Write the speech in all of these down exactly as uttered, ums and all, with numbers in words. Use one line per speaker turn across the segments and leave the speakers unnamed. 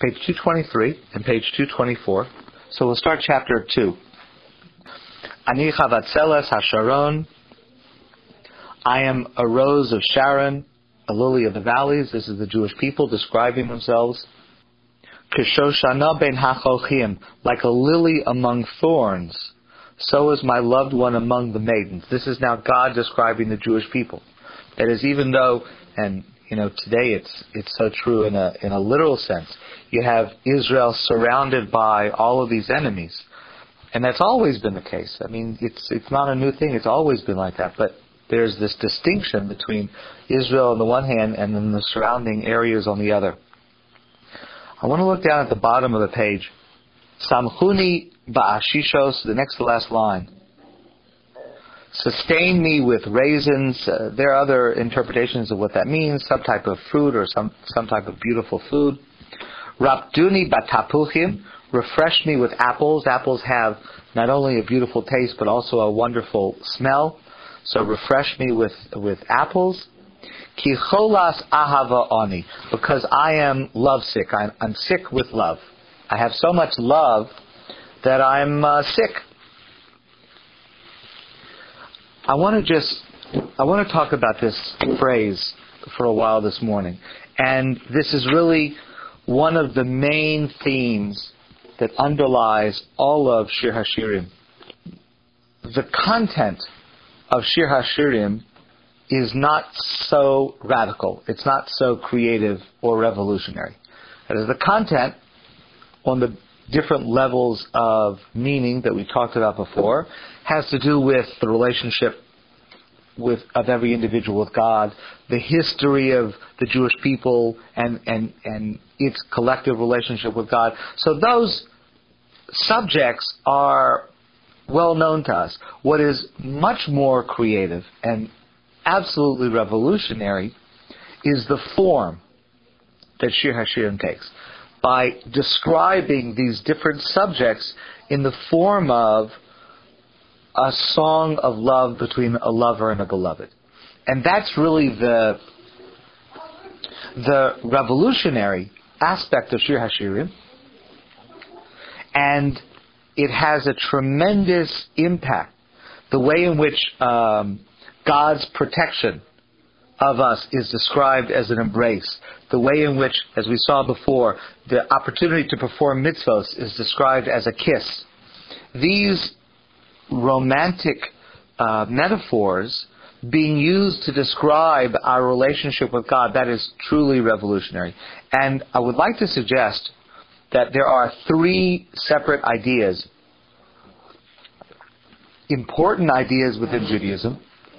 page two twenty-three and page two twenty-four. So we'll start chapter two. Ani chavatzeles hasharon. I am a rose of Sharon, a lily of the valleys. This is the Jewish people describing themselves. Kishoshana ben hachochim, like a lily among thorns, so is my loved one among the maidens. This is now God describing the Jewish people. That is, even though, and you know, today it's it's so true in a in a literal sense. You have Israel surrounded by all of these enemies, and that's always been the case. I mean, it's it's not a new thing. It's always been like that. But there's this distinction between Israel on the one hand and then the surrounding areas on the other. I want to look down at the bottom of the page. Samchuni ba'ashishos, the next to last line. Sustain me with raisins. Uh, there are other interpretations of what that means. Some type of fruit or some, some type of beautiful food. Rapduni batapuchim. Refresh me with apples. Apples have not only a beautiful taste but also a wonderful smell. So refresh me with, with apples. Ki cholas ahava oni, because I am lovesick. I'm, I'm sick with love. I have so much love that I'm uh, sick. I want to just, I want to talk about this phrase for a while this morning. And this is really one of the main themes that underlies all of Shir HaShirim. The content of Shir HaShirim is not so radical. It's not so creative or revolutionary. That is, the content on the different levels of meaning that we talked about before has to do with the relationship with of every individual with God, the history of the Jewish people and, and, and its collective relationship with God. So those subjects are well known to us. What is much more creative and absolutely revolutionary is the form that Shir HaShirim takes, by describing these different subjects in the form of a song of love between a lover and a beloved. And that's really the the revolutionary aspect of Shir HaShirim, and it has a tremendous impact. The way in which um, God's protection of us is described as an embrace. The way in which, as we saw before, the opportunity to perform mitzvos is described as a kiss. These romantic uh, metaphors being used to describe our relationship with God, that is truly revolutionary. And I would like to suggest that there are three separate ideas, important ideas within Judaism.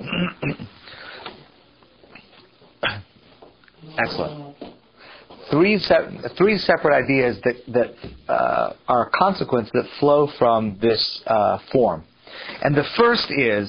Excellent. Three se- three separate ideas that that uh, are a consequence that flow from this uh, form, and the first is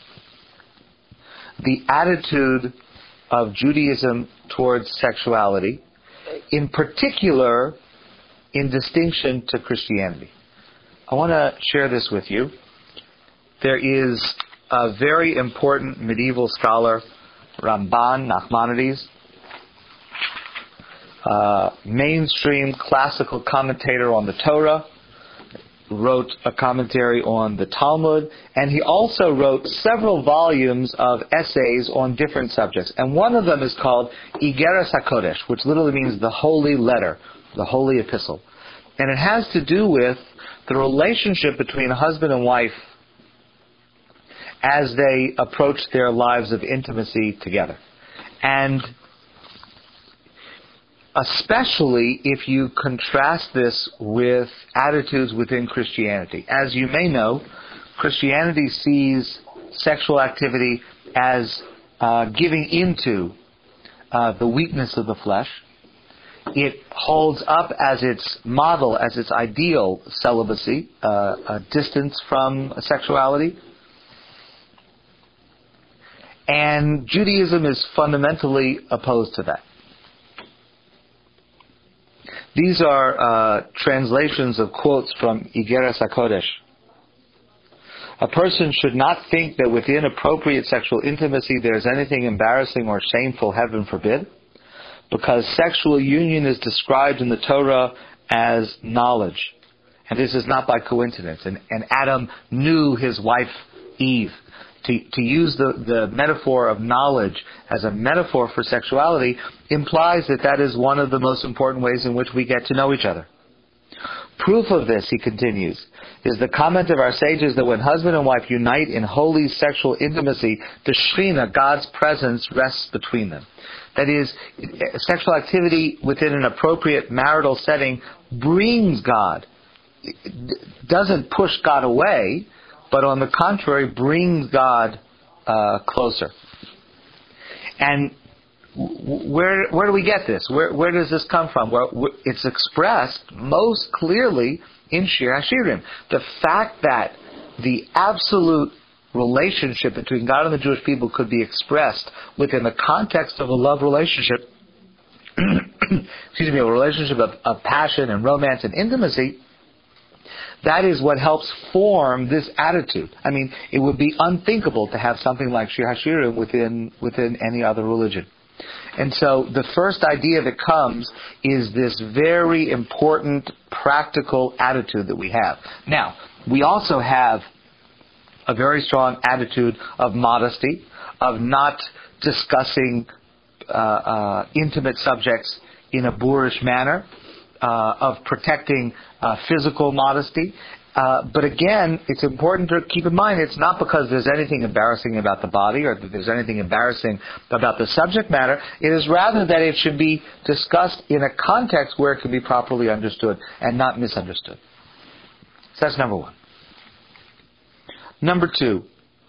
the attitude of Judaism towards sexuality, in particular, in distinction to Christianity. I want to share this with you. There is a very important medieval scholar, Ramban Nachmanides, uh, mainstream classical commentator on the Torah, wrote a commentary on the Talmud, and he also wrote several volumes of essays on different subjects. And one of them is called Igeres HaKodesh, which literally means the holy letter, the holy epistle. And it has to do with the relationship between a husband and wife as they approach their lives of intimacy together. And especially if you contrast this with attitudes within Christianity. As you may know, Christianity sees sexual activity as uh, giving into uh, the weakness of the flesh. It holds up as its model, as its ideal, celibacy, uh, a distance from sexuality. And Judaism is fundamentally opposed to that. These are uh, translations of quotes from Igeres HaKodesh. A person should not think that within appropriate sexual intimacy there is anything embarrassing or shameful, heaven forbid. because sexual union is described in the Torah as knowledge. And this is not by coincidence. And, and Adam knew his wife Eve. To, to use the, the metaphor of knowledge as a metaphor for sexuality implies that that is one of the most important ways in which we get to know each other. Proof of this, he continues, is the comment of our sages that when husband and wife unite in holy sexual intimacy, the Shekhinah, God's presence, rests between them. That is, sexual activity within an appropriate marital setting brings God. It doesn't push God away, but on the contrary, brings God uh, closer. And where where do we get this? Where where does this come from? Well, it's expressed most clearly in Shir HaShirim. The fact that the absolute relationship between God and the Jewish people could be expressed within the context of a love relationship, excuse me, a relationship of, of passion and romance and intimacy, that is what helps form this attitude. I mean, it would be unthinkable to have something like Shir HaShirim within within any other religion. And so the first idea that comes is this very important practical attitude that we have. Now, we also have a very strong attitude of modesty, of not discussing uh, uh, intimate subjects in a boorish manner, uh, of protecting uh, physical modesty. Uh, but again, it's important to keep in mind it's not because there's anything embarrassing about the body or that there's anything embarrassing about the subject matter. It is rather that it should be discussed in a context where it can be properly understood and not misunderstood. So that's number one. Number two,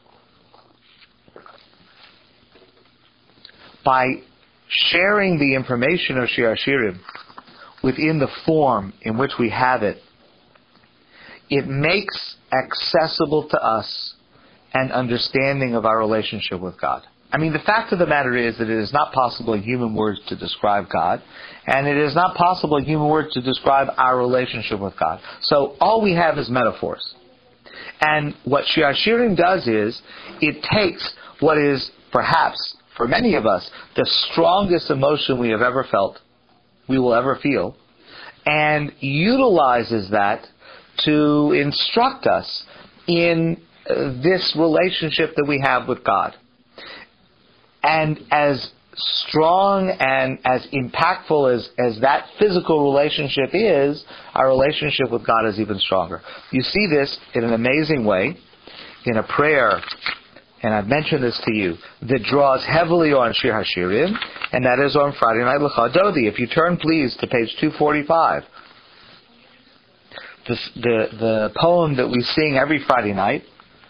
by sharing the information of Shir HaShirim within the form in which we have it, it makes accessible to us an understanding of our relationship with God. I mean, the fact of the matter is that it is not possible in human words to describe God, and it is not possible in human words to describe our relationship with God. So all we have is metaphors. And what Shir HaShirim does is, it takes what is perhaps, for many of us, the strongest emotion we have ever felt, we will ever feel, and utilizes that to instruct us in uh, this relationship that we have with God. And as strong and as impactful as, as that physical relationship is, our relationship with God is even stronger. You see this in an amazing way in a prayer, and I've mentioned this to you, that draws heavily on Shir HaShirim, and that is on Friday Night Lecha Dodi. If you turn, please, to page two forty-five. The, the, the poem that we sing every Friday night,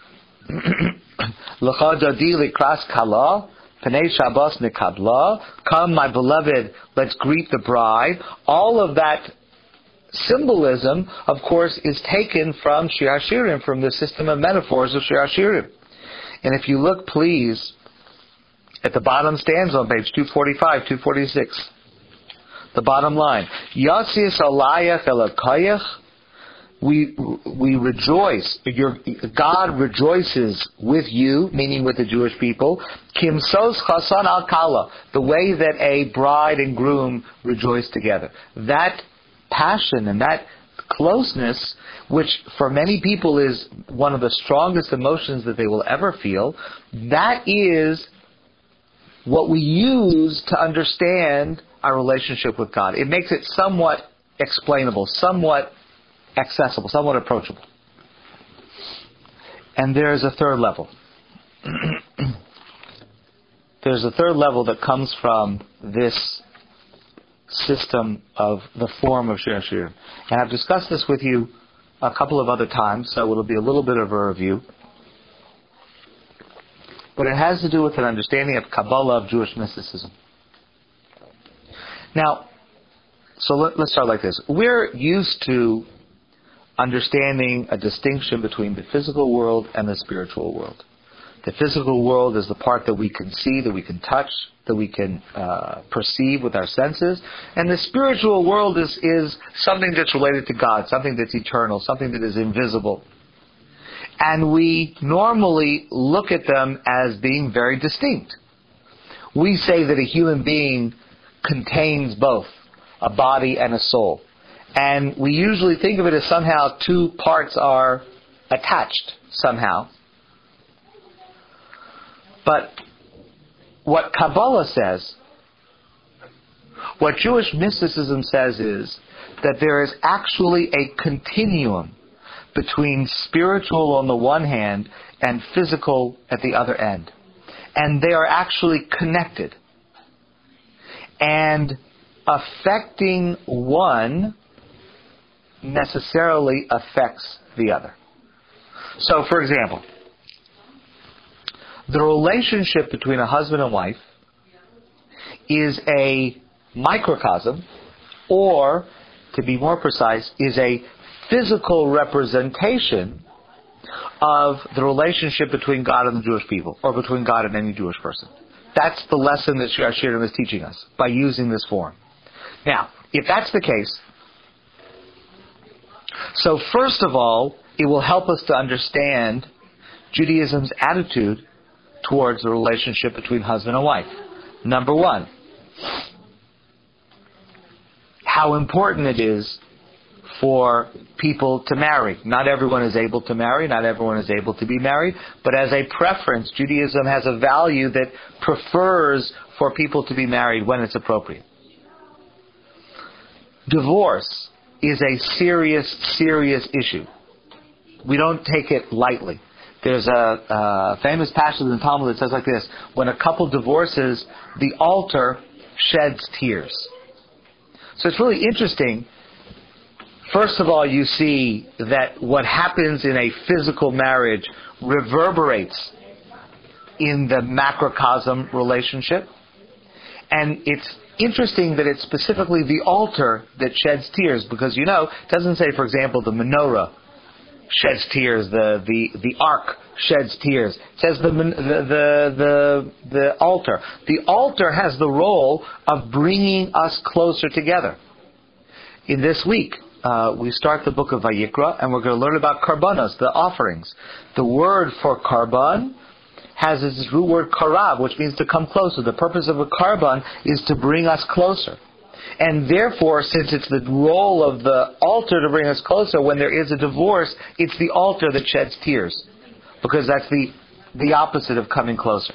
Lecha Dodi Likras Kala, Pnei Shabbos Nikabla, come my beloved, let's greet the bride. All of that symbolism, of course, is taken from Shir HaShirim, from the system of metaphors of Shir HaShirim. And if you look, please, at the bottom stanza on page two forty-five, two forty-six, the bottom line, Yasis Alayach Elokayach, we we rejoice, your, God rejoices with you, meaning with the Jewish people, Kimsos Chasan Al Kala, the way that a bride and groom rejoice together. That passion and that closeness, which for many people is one of the strongest emotions that they will ever feel, that is what we use to understand our relationship with God. It makes it somewhat explainable, somewhat accessible, somewhat approachable. And there's a third level. There's a third level that comes from this system of the form of Shir HaShirim. And I've discussed this with you a couple of other times, so it'll be a little bit of a review. But it has to do with an understanding of Kabbalah, of Jewish mysticism. Now, so let, let's start like this. We're used to understanding a distinction between the physical world and the spiritual world. The physical world is the part that we can see, that we can touch, that we can uh, perceive with our senses. And the spiritual world is, is something that's related to God, something that's eternal, something that is invisible. And we normally look at them as being very distinct. We say that a human being contains both a body and a soul. And we usually think of it as somehow two parts are attached somehow. But what Kabbalah says, what Jewish mysticism says is that there is actually a continuum between spiritual on the one hand and physical at the other end. And they are actually connected. And affecting one necessarily affects the other. So, for example, the relationship between a husband and wife is a microcosm, or, to be more precise, is a physical representation of the relationship between God and the Jewish people, or between God and any Jewish person. That's the lesson that Shir Hashirim is teaching us, by using this form. Now, if that's the case, so first of all, it will help us to understand Judaism's attitude towards the relationship between husband and wife. Number one, how important it is for people to marry. Not everyone is able to marry, not everyone is able to be married, but as a preference, Judaism has a value that prefers for people to be married when it's appropriate. Divorce is a serious, serious issue. We don't take it lightly. There's a, a famous passage in the Talmud that says like this: when a couple divorces, the altar sheds tears. So it's really interesting. First of all, you see that what happens in a physical marriage reverberates in the macrocosm relationship. And it's interesting that it's specifically the altar that sheds tears, because, you know, it doesn't say, for example, the menorah sheds tears, the, the, the ark sheds tears. It says the, the, the, the, the altar. The altar has the role of bringing us closer together. In this week, uh, we start the book of Vayikra, and we're going to learn about karbanos, the offerings. The word for karban has its root word karav, which means to come closer. The purpose of a karban is to bring us closer. And therefore, since it's the role of the altar to bring us closer, when there is a divorce, it's the altar that sheds tears, because that's the, the opposite of coming closer.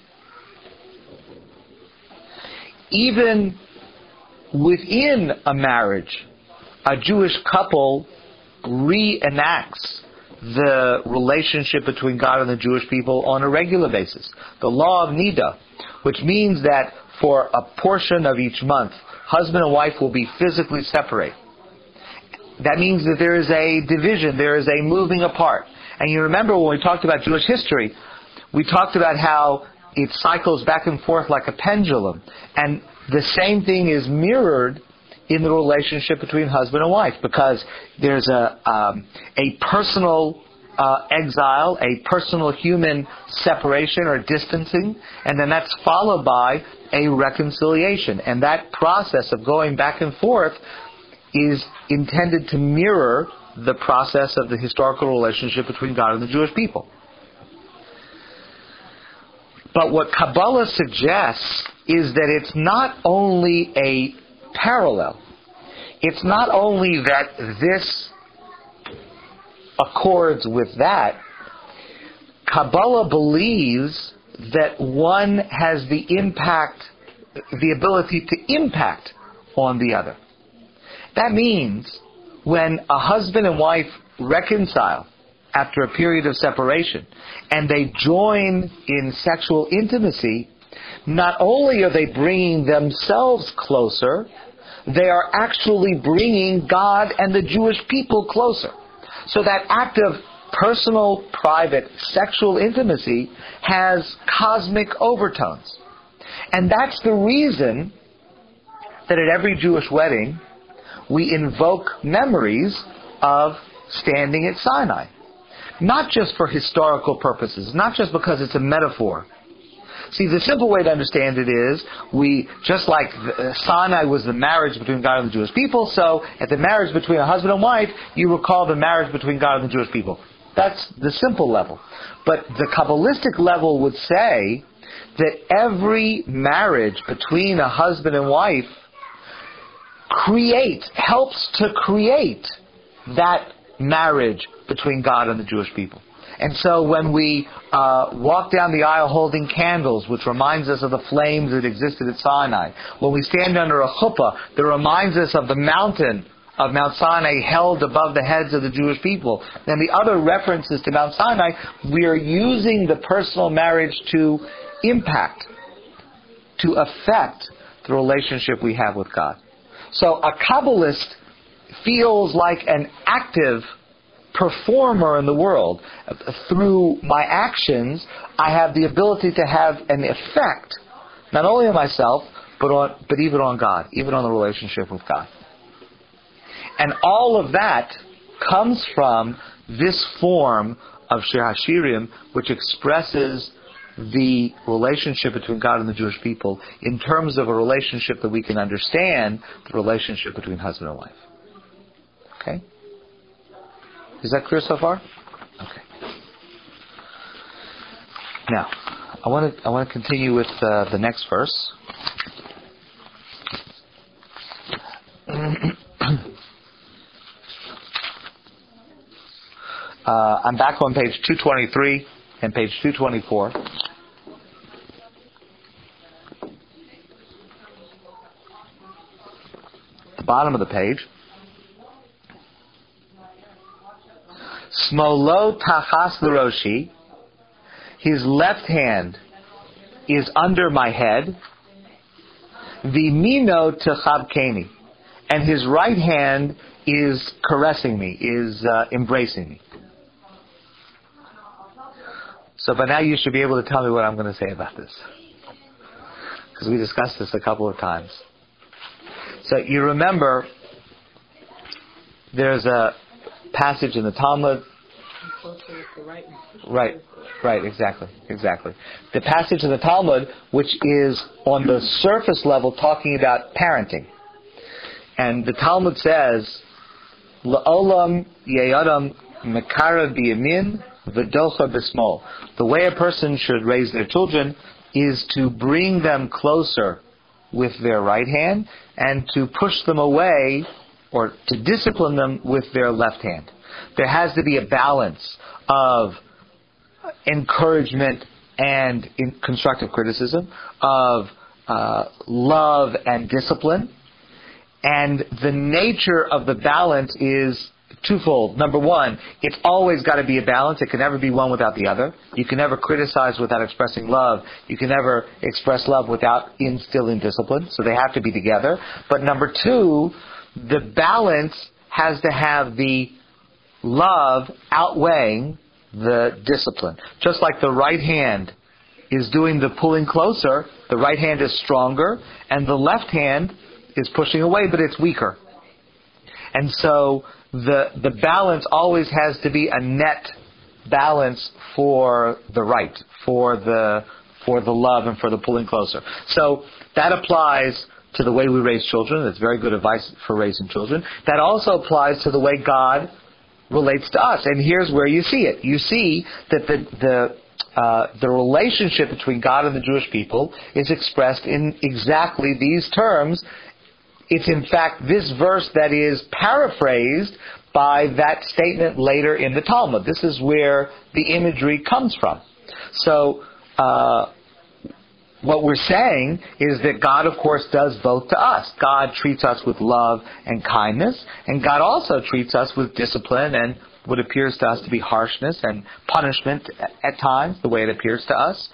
Even within a marriage, a Jewish couple reenacts the relationship between God and the Jewish people on a regular basis. The law of Nida, which means that for a portion of each month, husband and wife will be physically separate. That means that there is a division, there is a moving apart. And you remember when we talked about Jewish history, we talked about how it cycles back and forth like a pendulum. And the same thing is mirrored in the relationship between husband and wife, because there's a um, a personal uh, exile, a personal human separation or distancing, and then that's followed by a reconciliation. And that process of going back and forth is intended to mirror the process of the historical relationship between God and the Jewish people. But what Kabbalah suggests is that it's not only a parallel. It's not only that this accords with that. Kabbalah believes that one has the impact, the ability to impact on the other. That means when a husband and wife reconcile after a period of separation and they join in sexual intimacy, not only are they bringing themselves closer, they are actually bringing God and the Jewish people closer. So that act of personal, private, sexual intimacy has cosmic overtones. And that's the reason that at every Jewish wedding we invoke memories of standing at Sinai. Not just for historical purposes, not just because it's a metaphor. See, the simple way to understand it is, we, just like the, Sinai was the marriage between God and the Jewish people, so at the marriage between a husband and wife, you recall the marriage between God and the Jewish people. That's the simple level. But the Kabbalistic level would say that every marriage between a husband and wife creates, helps to create that marriage between God and the Jewish people. And so when we uh, walk down the aisle holding candles, which reminds us of the flames that existed at Sinai, when we stand under a chuppah that reminds us of the mountain of Mount Sinai held above the heads of the Jewish people, and the other references to Mount Sinai, we are using the personal marriage to impact, to affect the relationship we have with God. So a Kabbalist feels like an active performer in the world. Through my actions, I have the ability to have an effect, not only on myself, but on, but even on God, even on the relationship with God. And all of that comes from this form of Shir HaShirim, which expresses the relationship between God and the Jewish people in terms of a relationship that we can understand, the relationship between husband and wife. Okay? Is that clear so far? Okay. Now, I want to I want to continue with uh, the next verse. uh, I'm back on page two twenty-three and page two twenty-four. The bottom of the page. Smolo tachas l'roshi, his left hand is under my head. V'mino techabkeni, and his right hand is caressing me, is uh, embracing me. So by now you should be able to tell me what I'm going to say about this, because we discussed this a couple of times. So you remember there's a passage in the Talmud. Right, right, exactly, exactly. The passage in the Talmud, which is on the surface level talking about parenting. And the Talmud says, La'olam yeyadam mekara biyamin v'docha b'smol. The way a person should raise their children is to bring them closer with their right hand and to push them away or to discipline them with their left hand. There has to be a balance of encouragement and in constructive criticism, of uh, love and discipline. And the nature of the balance is twofold. Number one, it's always got to be a balance. It can never be one without the other. You can never criticize without expressing love. You can never express love without instilling discipline. So they have to be together. But number two, the balance has to have the love outweighing the discipline. Just like the right hand is doing the pulling closer, the right hand is stronger, and the left hand is pushing away, but it's weaker. And so the the balance always has to be a net balance for the right, for the for the love and for the pulling closer. So that applies to the way we raise children. That's very good advice for raising children. That also applies to the way God relates to us. And here's where you see it. You see that the the uh, the relationship between God and the Jewish people is expressed in exactly these terms. It's in fact this verse that is paraphrased by that statement later in the Talmud. This is where the imagery comes from. So uh, what we're saying is that God, of course, does both to us. God treats us with love and kindness, and God also treats us with discipline and what appears to us to be harshness and punishment at times, the way it appears to us.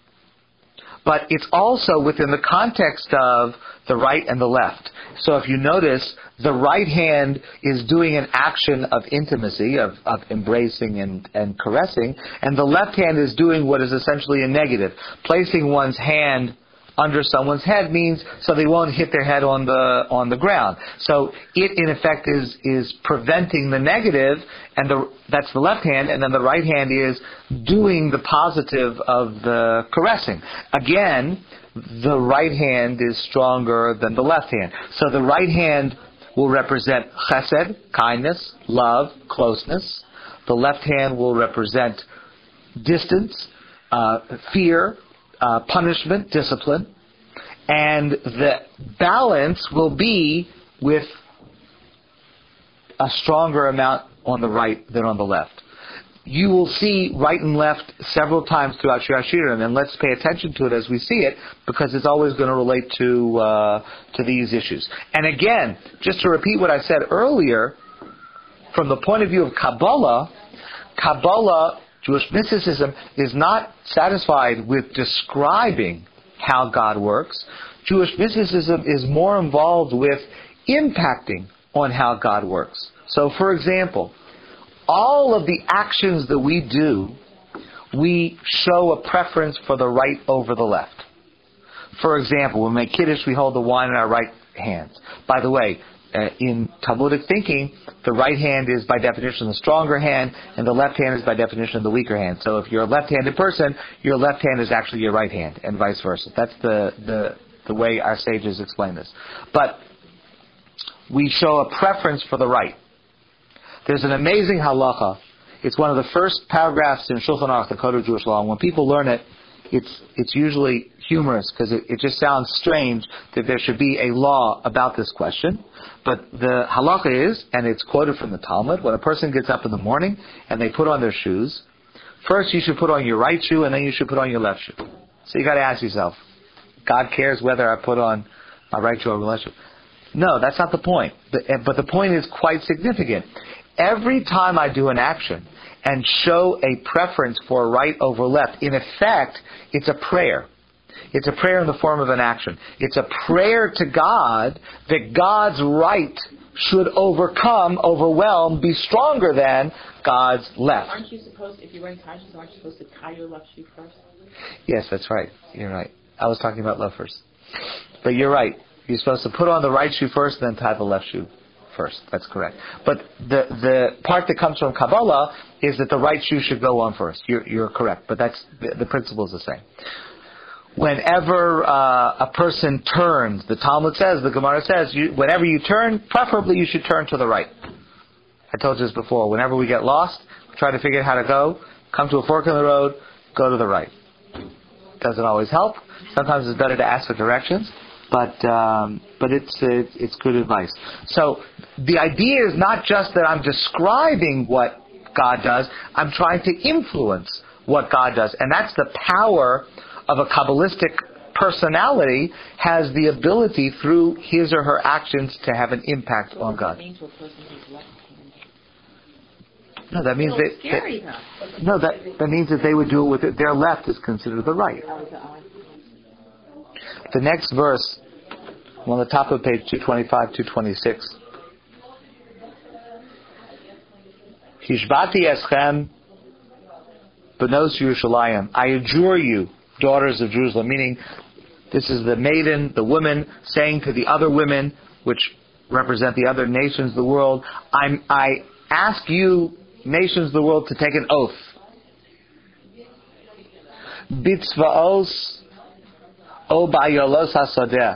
But it's also within the context of the right and the left. So if you notice, the right hand is doing an action of intimacy, of, of embracing and, and caressing, and the left hand is doing what is essentially a negative. Placing one's hand under someone's head means so they won't hit their head on the on the ground. So it in effect is is preventing the negative, and the that's the left hand, and then the right hand is doing the positive of the caressing. Again, the right hand is stronger than the left hand. So the right hand will represent chesed, kindness, love, closeness. The left hand will represent distance, uh, fear, uh, punishment, discipline, and the balance will be with a stronger amount on the right than on the left. You will see right and left several times throughout Shir HaShirim, and let's pay attention to it as we see it, because it's always going to relate to uh, to these issues. And again, just to repeat what I said earlier, from the point of view of Kabbalah, Kabbalah, Jewish mysticism, is not satisfied with describing how God works. Jewish mysticism is more involved with impacting on how God works. So, for example, all of the actions that we do, we show a preference for the right over the left. For example, when we make Kiddush, we hold the wine in our right hands. By the way, uh, in Talmudic thinking, the right hand is by definition the stronger hand, and the left hand is by definition the weaker hand. So if you're a left-handed person, your left hand is actually your right hand, and vice versa. That's the, the, the way our sages explain this. But we show a preference for the right. There's an amazing halacha. It's one of the first paragraphs in Shulchan Aruch, the Code of Jewish Law. And when people learn it, it's it's usually humorous because it, it just sounds strange that there should be a law about this question. But the halacha is, and it's quoted from the Talmud, when a person gets up in the morning and they put on their shoes, first you should put on your right shoe and then you should put on your left shoe. So you got to ask yourself, God cares whether I put on my right shoe or my left shoe? No, that's not the point. But the point is quite significant. Every time I do an action and show a preference for right over left, in effect, it's a prayer. It's a prayer in the form of an action. It's a prayer to God that God's right should overcome, overwhelm, be stronger than God's left.
Aren't you supposed, if you're wearing tie shoes, aren't you supposed to tie your left shoe first?
Yes, that's right. You're right. I was talking about left first. But you're right. You're supposed to put on the right shoe first, then tie the left shoe first. That's correct. But the the part that comes from Kabbalah is that the right shoe should go on first. You're, you're correct. But that's the, the principle is the same. Whenever uh, a person turns, the Talmud says, the Gemara says, you, whenever you turn, preferably you should turn to the right. I told you this before. Whenever we get lost, we try to figure out how to go, come to a fork in the road, go to the right. Doesn't always help. Sometimes it's better to ask for directions. But um, but it's uh, it's good advice. So the idea is not just that I'm describing what God does. I'm trying to influence what God does, and that's the power of a Kabbalistic personality. Has the ability through his or her actions to have an impact on God. No, that means that, that no that that means that they would do it with it. Their left is considered the right. The next verse, on the top of page two twenty-five, two twenty-six. Hishbati eschem benos Yerushalayim. I adjure you, daughters of Jerusalem. Meaning, this is the maiden, the woman, saying to the other women, which represent the other nations of the world, I'm, I ask you, nations of the world, to take an oath. Bitzvaos O ba'yolos hasadeh.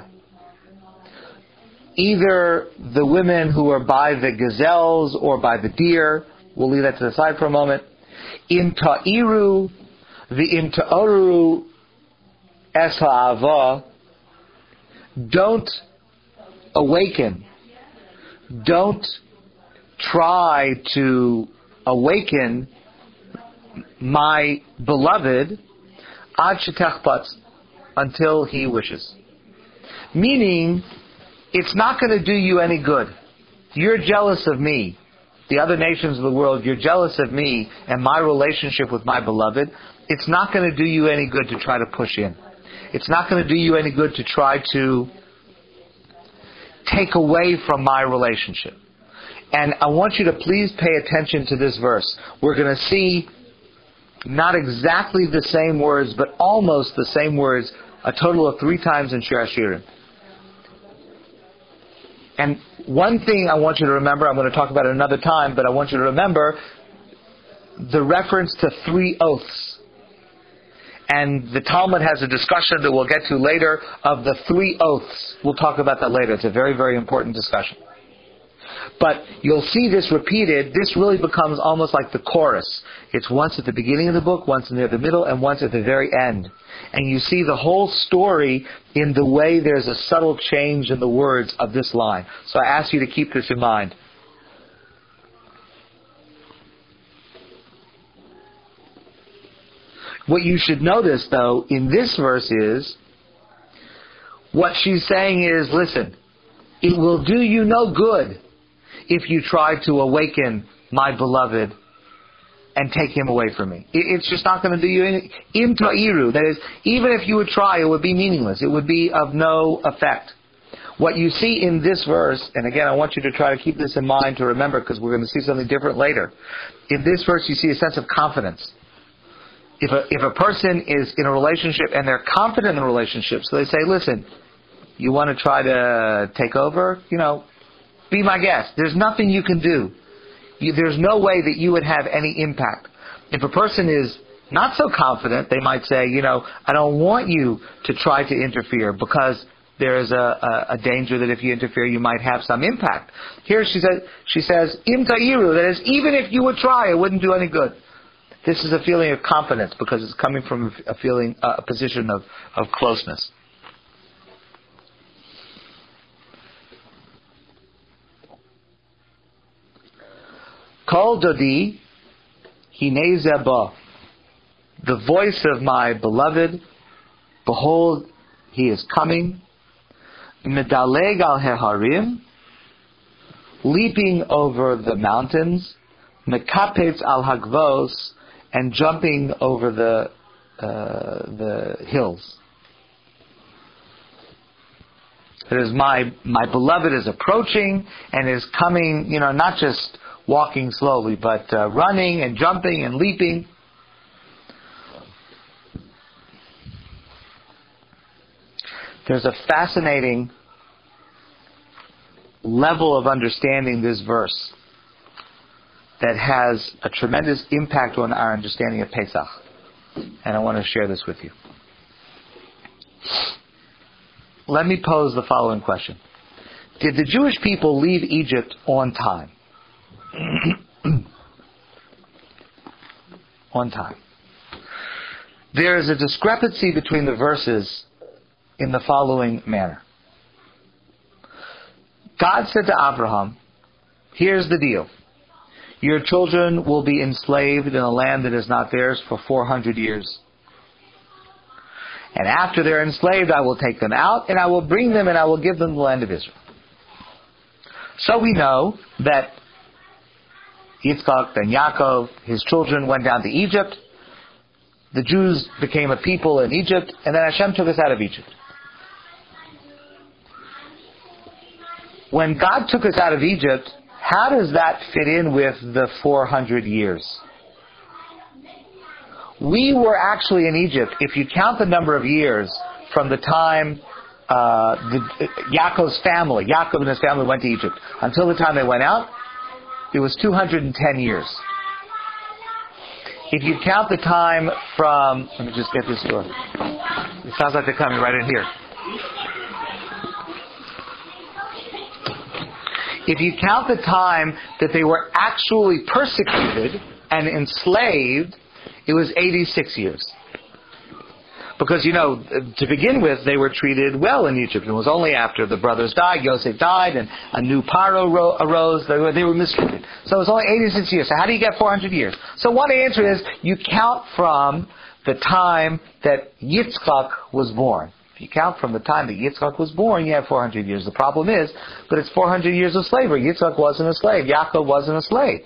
Either the women who are by the gazelles or by the deer, we'll leave that to the side for a moment. In ta'iru, the in ta'oru es ha'ava. Don't awaken. Don't try to awaken my beloved ad shetechpatz, until he wishes. Meaning, it's not going to do you any good. You're jealous of me. The other nations of the world, you're jealous of me and my relationship with my beloved. It's not going to do you any good to try to push in. It's not going to do you any good to try to take away from my relationship. And I want you to please pay attention to this verse. We're going to see not exactly the same words, but almost the same words a total of three times in Shir HaShirim. And one thing I want you to remember, I'm going to talk about it another time, but I want you to remember the reference to three oaths. And the Talmud has a discussion that we'll get to later of the three oaths. We'll talk about that later. It's a very, very important discussion. But you'll see this repeated. This really becomes almost like the chorus. It's once at the beginning of the book, once near the middle, and once at the very end. And you see the whole story in the way there's a subtle change in the words of this line. So I ask you to keep this in mind. What you should notice, though, in this verse is, what she's saying is, listen, it will do you no good if you try to awaken my beloved and take him away from me. It's just not going to do you any... Im ta'iru, that is, even if you would try, it would be meaningless. It would be of no effect. What you see in this verse, and again, I want you to try to keep this in mind to remember, because we're going to see something different later. In this verse, you see a sense of confidence. If a, if a person is in a relationship and they're confident in the relationship, so they say, listen, you want to try to take over? You know, be my guest. There's nothing you can do. You, there's no way that you would have any impact. If a person is not so confident, they might say, you know, I don't want you to try to interfere because there is a, a, a danger that if you interfere, you might have some impact. Here she says, she says, im ta'iru, that is, even if you would try, it wouldn't do any good. This is a feeling of confidence because it's coming from a feeling, uh, a position of, of closeness. Kol dodi hinei ze ba. The voice of my beloved, behold, he is coming. Medaleg al heharim, leaping over the mountains. Mekapetz al hagvos, and jumping over the uh, the hills. It is my my beloved is approaching and is coming, you know, not just walking slowly, but uh, running and jumping and leaping. There's a fascinating level of understanding this verse that has a tremendous impact on our understanding of Pesach. And I want to share this with you. Let me pose the following question. Did the Jewish people leave Egypt on time? On time. There is a discrepancy between the verses in the following manner. God said to Abraham, here's the deal. Your children will be enslaved in a land that is not theirs for four hundred years. And after they're enslaved, I will take them out, and I will bring them, and I will give them the land of Israel. So we know that Yitzchak and Yaakov, his children, went down to Egypt. The Jews became a people in Egypt, and then Hashem took us out of Egypt. When God took us out of Egypt, how does that fit in with the four hundred years? We were actually in Egypt, if you count the number of years from the time uh, the, Yaakov's family, Yaakov and his family went to Egypt, until the time they went out, it was two hundred ten years. If you count the time from, let me just get this door. It sounds like they're coming right in here. If you count the time that they were actually persecuted and enslaved, it was eighty-six years. Because, you know, to begin with, they were treated well in Egypt. It was only after the brothers died, Yosef died, and a new Paro ro- arose, they were, they were mistreated. So it was only eighty-six years. So how do you get four hundred years? So one answer is, you count from the time that Yitzchak was born. If you count from the time that Yitzchak was born, you have four hundred years. The problem is, but it's four hundred years of slavery. Yitzchak wasn't a slave. Yaakov wasn't a slave.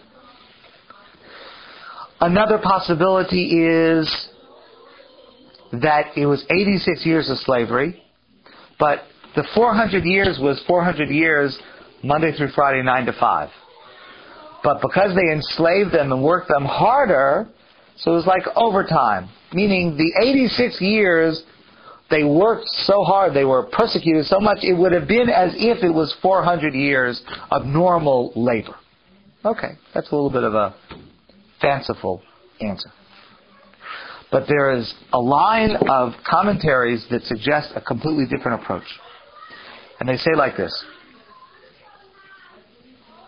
Another possibility is that it was eighty-six years of slavery, but the four hundred years was four hundred years Monday through Friday, nine to five. But because they enslaved them and worked them harder, so it was like overtime. Meaning the eighty-six years they worked so hard, they were persecuted so much, it would have been as if it was four hundred years of normal labor. Okay, that's a little bit of a fanciful answer. But there is a line of commentaries that suggest a completely different approach. And they say like this.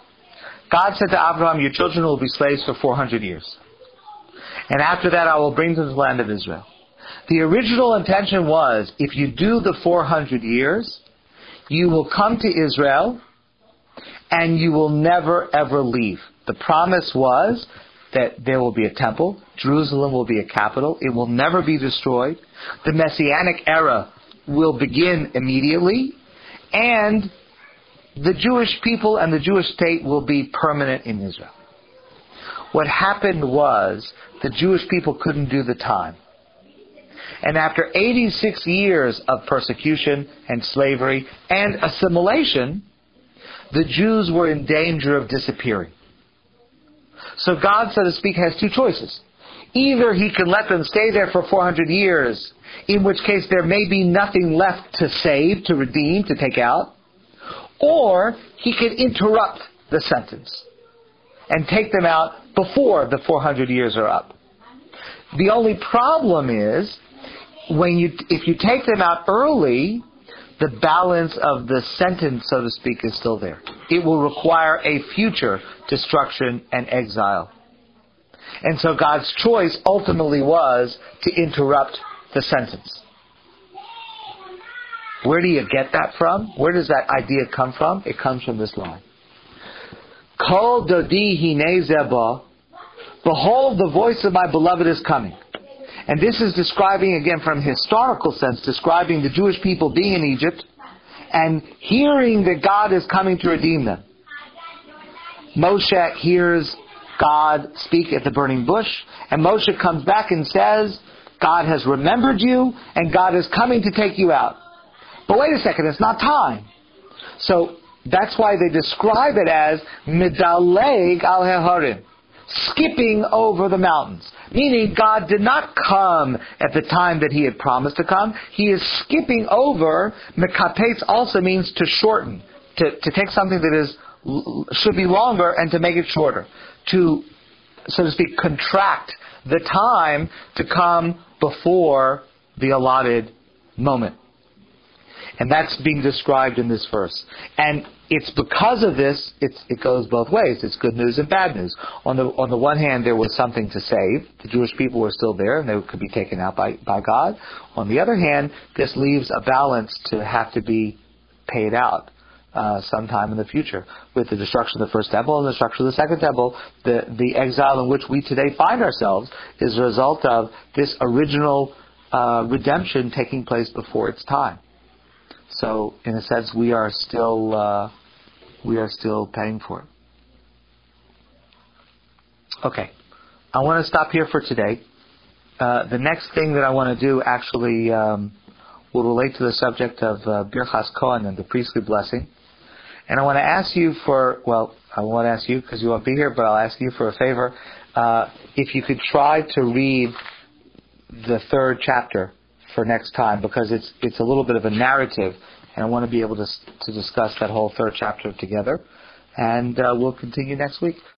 God said to Abraham, your children will be slaves for four hundred years. And after that I will bring them to the land of Israel. The original intention was, if you do the four hundred years, you will come to Israel and you will never ever leave. The promise was that there will be a temple. Jerusalem will be a capital. It will never be destroyed. The Messianic era will begin immediately. And the Jewish people and the Jewish state will be permanent in Israel. What happened was the Jewish people couldn't do the time. And after eighty-six years of persecution and slavery and assimilation, the Jews were in danger of disappearing. So God, so to speak, has two choices. Either He can let them stay there for four hundred years, in which case there may be nothing left to save, to redeem, to take out, or He can interrupt the sentence and take them out before the four hundred years are up. The only problem is, when you, if you take them out early, the balance of the sentence, so to speak, is still there. It will require a future destruction and exile. And so God's choice ultimately was to interrupt the sentence. Where do you get that from? Where does that idea come from? It comes from this line. Kol dodi hine zeba, behold, the voice of my beloved is coming. And this is describing, again, from a historical sense, describing the Jewish people being in Egypt and hearing that God is coming to redeem them. Moshe hears God speak at the burning bush, and Moshe comes back and says, God has remembered you, and God is coming to take you out. But wait a second, it's not time. So that's why they describe it as Midaleg al Heharim, skipping over the mountains. Meaning God did not come at the time that He had promised to come. He is skipping over. Mekapetz also means to shorten, to, to take something that is should be longer and to make it shorter. To, so to speak, contract the time to come before the allotted moment. And that's being described in this verse. And it's because of this, it's, it goes both ways. It's good news and bad news. On the on the one hand, there was something to save. The Jewish people were still there, and they could be taken out by, by God. On the other hand, this leaves a balance to have to be paid out uh, sometime in the future. With the destruction of the first temple and the destruction of the second temple, the, the exile in which we today find ourselves is a result of this original uh, redemption taking place before its time. So, in a sense, we are still uh, we are still paying for it. Okay, I want to stop here for today. Uh, the next thing that I want to do actually um, will relate to the subject of uh, Birchas Kohen and the priestly blessing. And I want to ask you for, well, I won't ask you because you won't be here, but I'll ask you for a favor. Uh, if you could try to read the third chapter for next time, because it's it's a little bit of a narrative, and I want to be able to to discuss that whole third chapter together. And uh, we'll continue next week.